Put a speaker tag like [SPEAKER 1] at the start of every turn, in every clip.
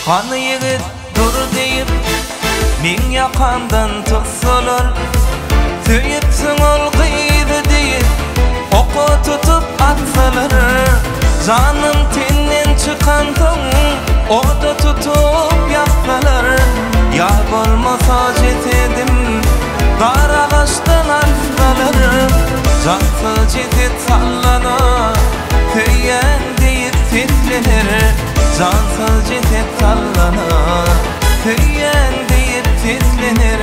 [SPEAKER 1] Qanı yigit dur deyip men yakandan tutsalar, tüyüpsün ol qıydı deyip oku tutup atsalar, canım tenden çıkandan oda tutup yaksalar, ya bolmasa jetedim dar ağaçtan atsalar, cansız jetet sallana tüyen deyip titlenir, cansız jetet sallana tüyen deyip titlenir.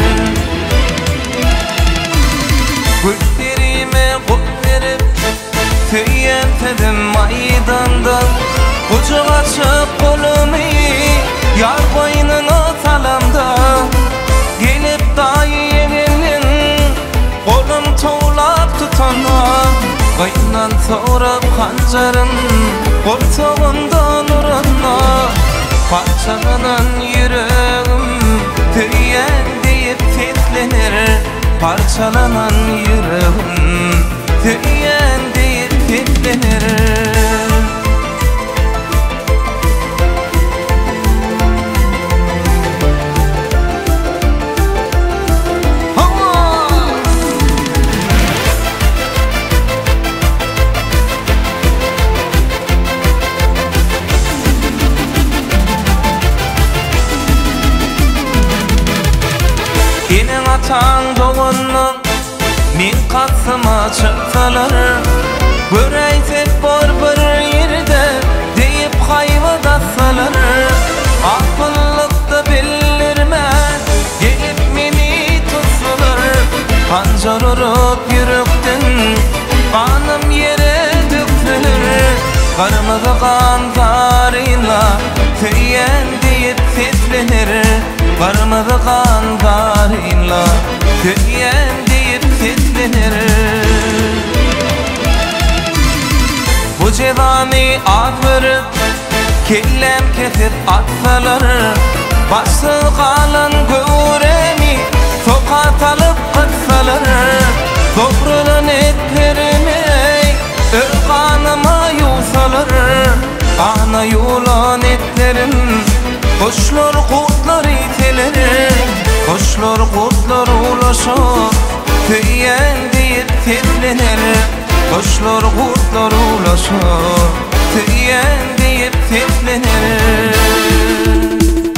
[SPEAKER 1] Güllerime kut verip tüyen tedim maydandan, kucak açıp kolumu yar boynuna salamda, gelip dayı gelin kolum tuğlap tutana, kıynan soğrap kancarın koltuğundan urana, parçalanan yüreğim tüyen deyip titlenir, parçalanan yüreğim tüyen deyip titlenir. Senin atan doğunun min kasıma çıksalar, göreytek bor bir yerde deyip hayva dassalar, akıllıkta bildirmez gelip meni tutsalar, pancar urup yürekten kanım yere dökülür, karmızı kan zarıyla tüyen deyip titlenir, karmızı kan zarıyla tüyen deyip titlenir. Bu cevami at verip kellem kesip atsalar, başı kalan göremi tokat alıp kıtsalar, toprağın etlerimi kanıma yusalar, ana yulan etlerim kuşlar kurtlar iteleri, kuşlar kurtlar ulaşıp tüyen deyip titlenir, kuşlar kurtlar ulaşıp tüyen deyip titlenir.